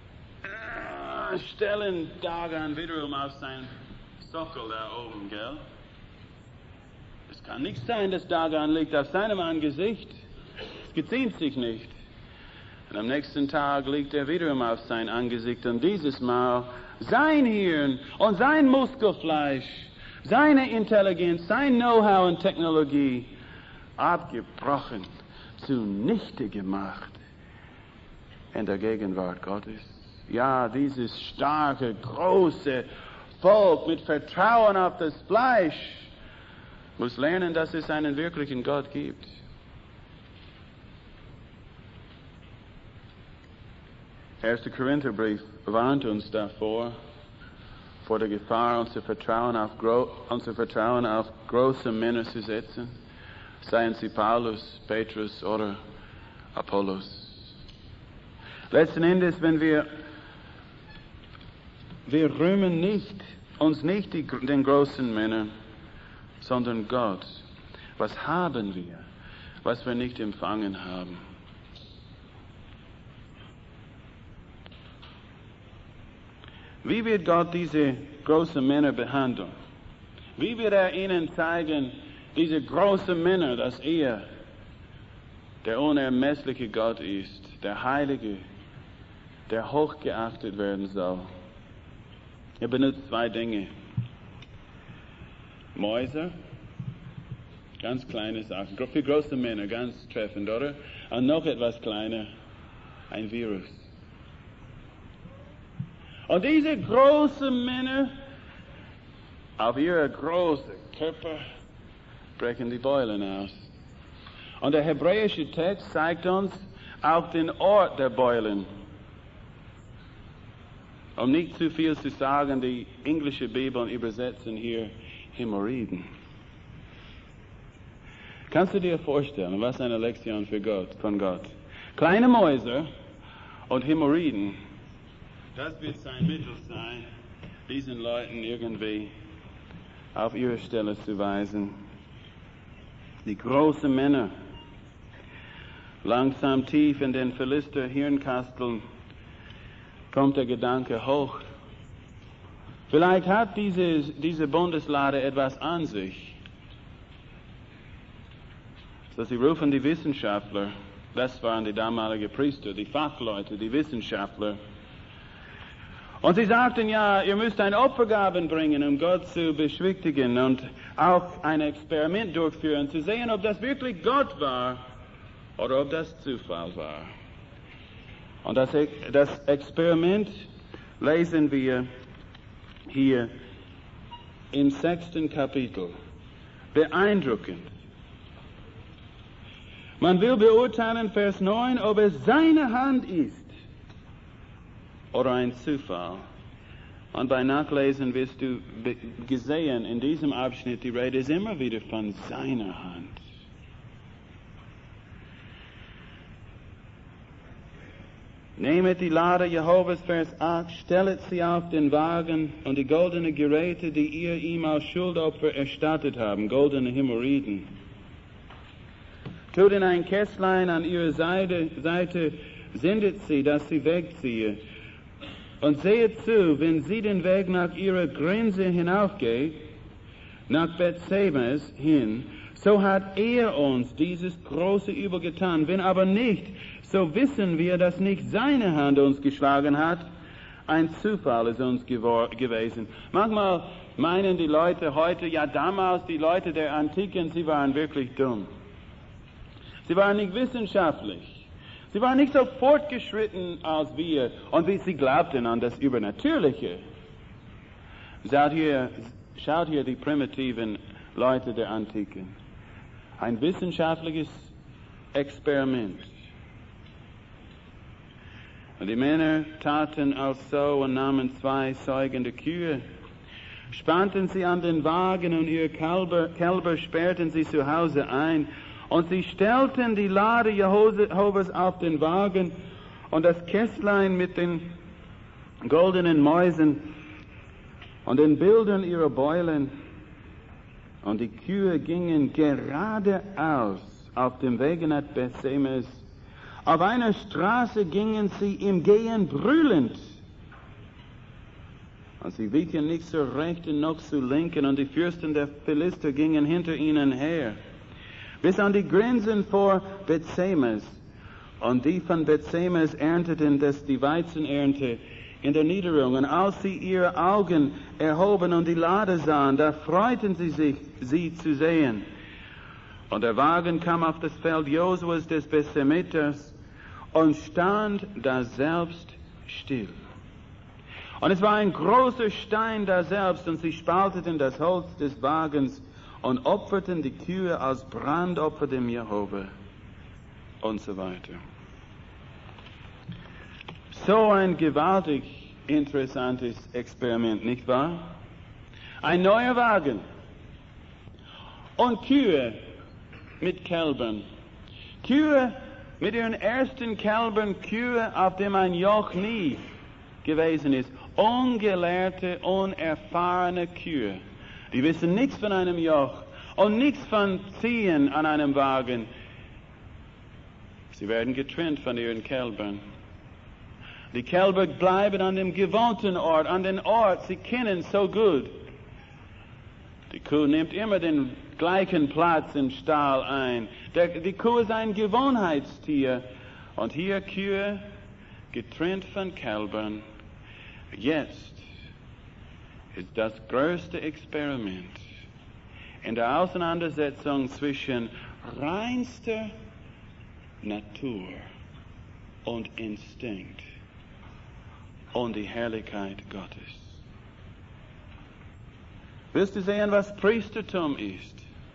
stellen Dagon wiederum auf seinen Sockel da oben, gell? Es kann nicht sein, dass Dagon liegt auf seinem Angesicht. Es geziemt sich nicht. Und am nächsten Tag liegt er wiederum auf sein Angesicht und dieses Mal sein Hirn und sein Muskelfleisch, seine Intelligenz, sein Know-how und Technologie abgebrochen, zunichte gemacht in der Gegenwart Gottes. Ja, dieses starke, große Volk mit Vertrauen auf das Fleisch muss lernen, dass es einen wirklichen Gott gibt. Der 1. Korintherbrief warnt uns davor, vor der Gefahr, unser Vertrauen auf große Männer zu setzen. Seien sie Paulus, Petrus oder Apollos. Letzten Endes, wenn wir rühmen uns nicht den großen Männern, sondern Gott. Was haben wir, was wir nicht empfangen haben? Wie wird Gott diese großen Männer behandeln? Wie wird er ihnen zeigen, diese großen Männer, dass er der unermessliche Gott ist, der Heilige, der hochgeachtet werden soll? Er benutzt zwei Dinge. Mäuse, ganz kleine Sachen, für große Männer, ganz treffend, oder? Und noch etwas kleiner, ein Virus. Und diese großen Männer, auf ihre großen Körper, brechen die Beulen aus. Und der hebräische Text zeigt uns auch den Ort der Beulen. Um nicht zu viel zu sagen, die englische Bibeln übersetzen hier Hämorrhoiden. Kannst du dir vorstellen, was eine Lektion von Gott? Kleine Mäuse und Hämorrhoiden, das wird sein Mittel sein, diesen Leuten irgendwie auf ihre Stelle zu weisen. Die großen Männer, langsam tief in den Philister-Hirnkasteln, kommt der Gedanke hoch. Vielleicht hat diese Bundeslade etwas an sich. So, sie rufen die Wissenschaftler, das waren die damaligen Priester, die Fachleute, die Wissenschaftler. Und sie sagten, ja, ihr müsst ein Opfergaben bringen, um Gott zu beschwichtigen und auch ein Experiment durchführen, zu sehen, ob das wirklich Gott war oder ob das Zufall war. Und das Experiment lesen wir hier im 6. Kapitel, beeindruckend. Man will beurteilen, Vers 9, ob es seine Hand ist oder ein Zufall. Und bei Nachlesen wirst du gesehen, in diesem Abschnitt, die Rede ist immer wieder von seiner Hand. Nehmet die Lade Jehovas, Vers 8, stellet sie auf den Wagen und die goldenen Geräte, die ihr ihm als Schuldopfer erstattet haben, goldene Hämorrhoiden. Tut in ein Kästlein an ihrer Seite, sendet sie, dass sie wegziehe. Und sehet zu, wenn sie den Weg nach ihrer Grenze hinaufgeht, nach Bethsemes hin, so hat er uns dieses große Übel getan. Wenn aber nicht, so wissen wir, dass nicht seine Hand uns geschlagen hat. Ein Zufall ist uns gewesen. Manchmal meinen die Leute heute, ja damals, die Leute der Antiken, sie waren wirklich dumm. Sie waren nicht wissenschaftlich. Sie waren nicht so fortgeschritten als wir und wie sie glaubten an das Übernatürliche. Schaut hier die primitiven Leute der Antike. Ein wissenschaftliches Experiment. Und die Männer taten auch so und nahmen 2 säugende Kühe, spannten sie an den Wagen und ihre Kälber sperrten sie zu Hause ein. Und sie stellten die Lade Jehovas auf den Wagen und das Kästlein mit den goldenen Mäusen und den Bildern ihrer Beulen. Und die Kühe gingen geradeaus auf dem Wege nach Bethsemes. Auf einer Straße gingen sie im Gehen brüllend. Und sie wichen nicht zur Rechten noch zur Linken, und die Fürsten der Philister gingen hinter ihnen her, bis an die Grenzen vor Bethsemes. Und die von Bethsemes ernteten die Weizenernte in der Niederung. Und als sie ihre Augen erhoben und die Lade sahen, da freuten sie sich, sie zu sehen. Und der Wagen kam auf das Feld Josuas des Bethsemeters und stand da selbst still. Und es war ein großer Stein da selbst, und sie spalteten das Holz des Wagens und opferten die Kühe als Brandopfer dem Jehova und so weiter. So ein gewaltig interessantes Experiment, nicht wahr? Ein neuer Wagen und Kühe mit Kälbern. Kühe mit ihren ersten Kälbern, Kühe, auf dem ein Joch nie gewesen ist. Ungelehrte, unerfahrene Kühe. Die wissen nichts von einem Joch und nichts von Ziehen an einem Wagen. Sie werden getrennt von ihren Kälbern. Die Kälber bleiben an dem gewohnten Ort, an den Ort, sie kennen so gut. Die Kuh nimmt immer den gleichen Platz im Stall ein. Die Kuh ist ein Gewohnheitstier. Und hier Kühe getrennt von Kälbern. Jetzt ist das größte Experiment in der Auseinandersetzung zwischen reinster Natur und Instinkt und die Herrlichkeit Gottes. Willst du sehen, was Priestertum ist?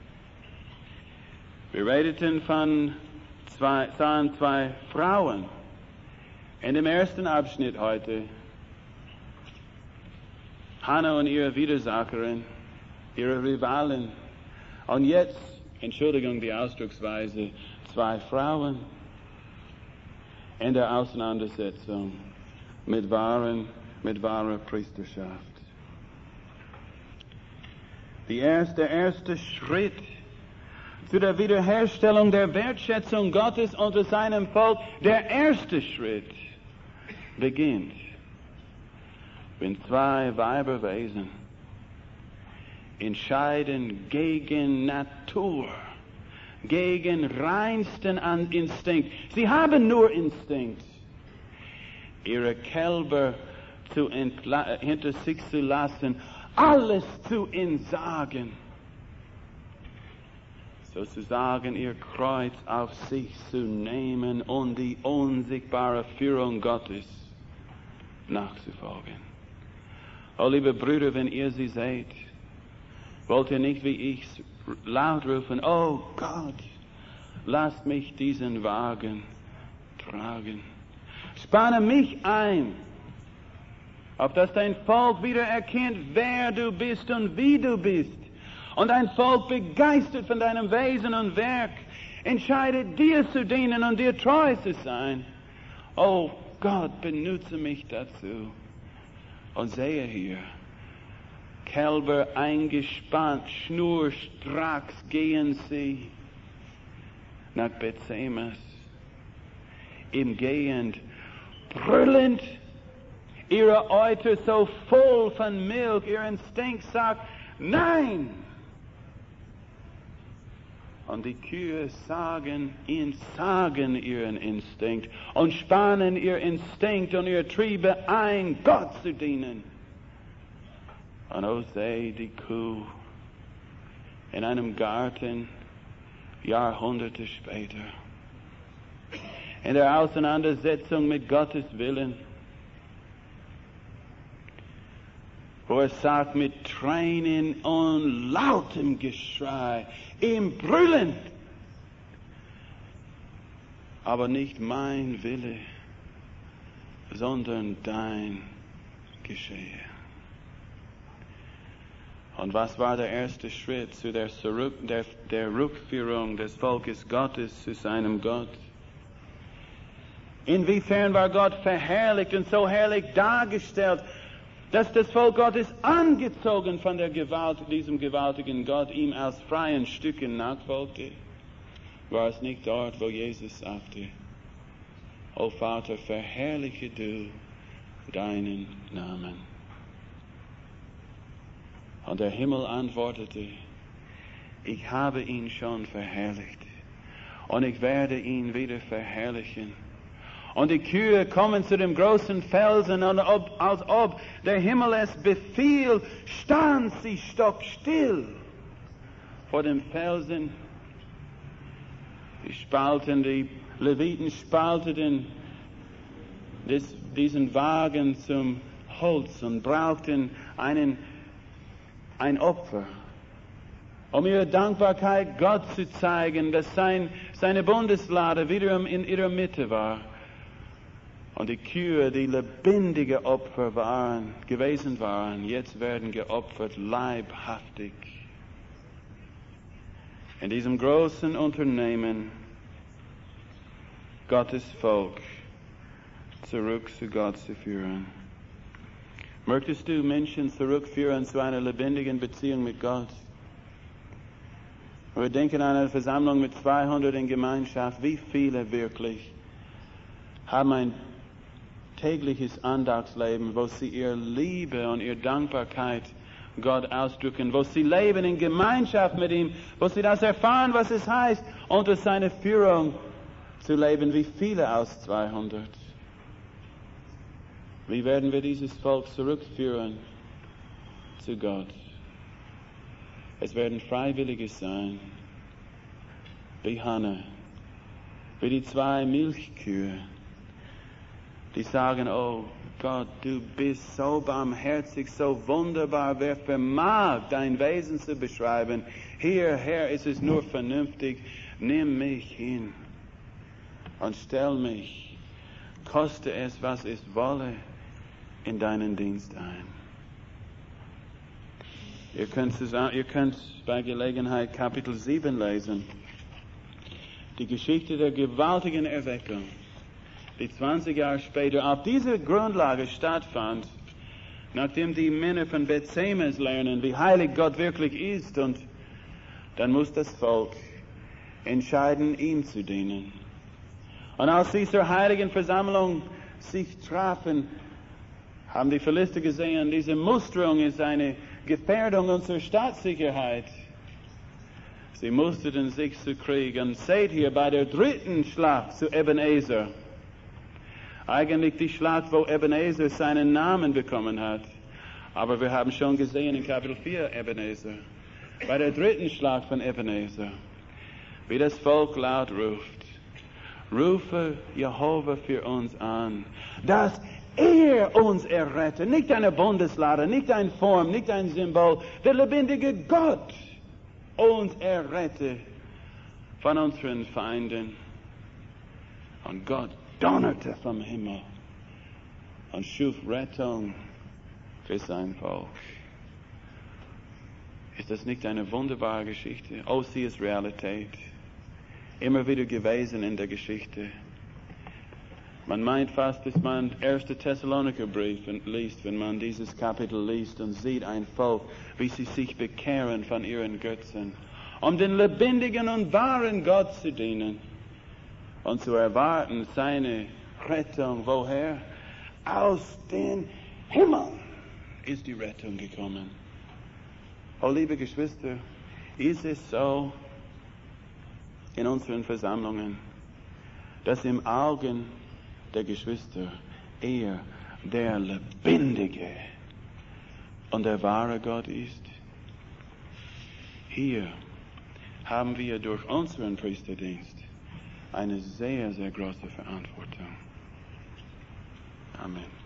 Wir redeten von zwei Frauen in dem ersten Abschnitt heute. Hannah und ihre Widersacherin, ihre Rivalin. Und jetzt, Entschuldigung die Ausdrucksweise, 2 Frauen in der Auseinandersetzung mit wahrer Priesterschaft. Der erste Schritt zu der Wiederherstellung der Wertschätzung Gottes unter seinem Volk, der erste Schritt beginnt, wenn 2 Weiberwesen entscheiden gegen Natur, gegen reinsten Instinkt. Sie haben nur Instinkt, ihre Kälber hinter sich zu lassen, alles zu entsagen, sozusagen ihr Kreuz auf sich zu nehmen und die unsichtbare Führung Gottes nachzufolgen. Oh, liebe Brüder, wenn ihr sie seht, Wollt ihr nicht wie ich laut rufen, oh Gott, lasst mich diesen Wagen tragen. Spanne mich ein, auf dass dein Volk wieder erkennt, wer du bist und wie du bist. Und dein Volk begeistert von deinem Wesen und Werk entscheidet, dir zu dienen und dir treu zu sein. Oh Gott, benutze mich dazu. Und sehe hier, Kälber eingespannt, schnurstracks gehen sie nach Bethsemes. Im Gehend, brüllend, ihre Euter so voll von Milch, ihr Instinkt sagt, nein! Und die Kühe sagen ihren Instinkt und spannen ihr Instinkt und ihr Triebe ein, Gott zu dienen. Und oh, sei die Kuh in einem Garten Jahrhunderte später, in der Auseinandersetzung mit Gottes Willen, wo er sagt mit Tränen und lautem Geschrei, im Brüllen, aber nicht mein Wille, sondern dein geschehe. Und was war der erste Schritt zu der Rückführung des Volkes Gottes zu seinem Gott? Inwiefern war Gott verherrlicht und so herrlich dargestellt, dass das Volk Gottes angezogen von der Gewalt, diesem gewaltigen Gott, ihm aus freien Stücken nachfolgte? War es nicht dort, wo Jesus sagte, O Vater, verherrliche du deinen Namen? Und der Himmel antwortete, ich habe ihn schon verherrlicht und ich werde ihn wieder verherrlichen. Und die Kühe kommen zu dem großen Felsen und als ob der Himmel es befiehlt, stand sie stockstill vor dem Felsen. Die Leviten spalteten diesen Wagen zum Holz und brauchten ein Opfer, um ihre Dankbarkeit Gott zu zeigen, dass seine Bundeslade wiederum in ihrer Mitte war. Und die Kühe, die lebendige Opfer gewesen waren, jetzt werden geopfert, leibhaftig. In diesem großen Unternehmen, Gottes Volk zurück zu Gott zu führen. Möchtest du Menschen zurückführen zu einer lebendigen Beziehung mit Gott? Wir denken an eine Versammlung mit 200 in Gemeinschaft. Wie viele wirklich haben ein tägliches Andachtsleben, wo sie ihre Liebe und ihre Dankbarkeit Gott ausdrücken, wo sie leben in Gemeinschaft mit ihm, wo sie das erfahren, was es heißt, unter seiner Führung zu leben? Wie viele aus 200? Wie werden wir dieses Volk zurückführen zu Gott? Es werden Freiwillige sein, wie Hannah, wie die 2 Milchkühe, die sagen, oh Gott, du bist so barmherzig, so wunderbar, wer vermag dein Wesen zu beschreiben? Hier, Herr, ist es nur vernünftig, nimm mich hin und stell mich, koste es, was es wolle, in deinen Dienst ein. Ihr könnt bei Gelegenheit Kapitel 7 lesen. Die Geschichte der gewaltigen Erweckung, die 20 Jahre später auf dieser Grundlage stattfand, nachdem die Männer von Bethsemes lernen, wie heilig Gott wirklich ist, und dann muss das Volk entscheiden, ihm zu dienen. Und als sie zur heiligen Versammlung sich trafen, haben die Philister gesehen, diese Musterung ist eine Gefährdung unserer Staatssicherheit. Sie musterten sich zu Krieg. Und seht hier bei der 3. Schlacht zu Ebenezer, eigentlich die Schlacht, wo Ebenezer seinen Namen bekommen hat. Aber wir haben schon gesehen in Kapitel 4 Ebenezer. Bei der 3. Schlacht von Ebenezer, wie das Volk laut ruft, rufe Jehova für uns an, dass Er uns errettet, nicht eine Bundeslade, nicht eine Form, nicht ein Symbol. Der lebendige Gott uns errettet von unseren Feinden. Und Gott donnerte vom Himmel und schuf Rettung für sein Volk. Ist das nicht eine wunderbare Geschichte? Oh, sie ist Realität. Immer wieder gewesen in der Geschichte. Man meint fast, dass man 1. Thessaloniker-Brief liest, wenn man dieses Kapitel liest und sieht ein Volk, wie sie sich bekehren von ihren Götzen, um den lebendigen und wahren Gott zu dienen und zu erwarten seine Rettung. Woher? Aus den Himmeln ist die Rettung gekommen. Oh, liebe Geschwister, ist es so in unseren Versammlungen, dass im Augen der Geschwister er der lebendige und der wahre Gott ist? Hier haben wir durch unseren Priesterdienst eine sehr, sehr große Verantwortung. Amen.